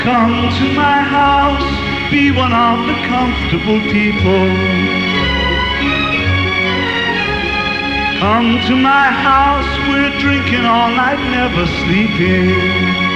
Come to my house, be one of the comfortable people. Come to my house, we're drinking all night, never sleeping.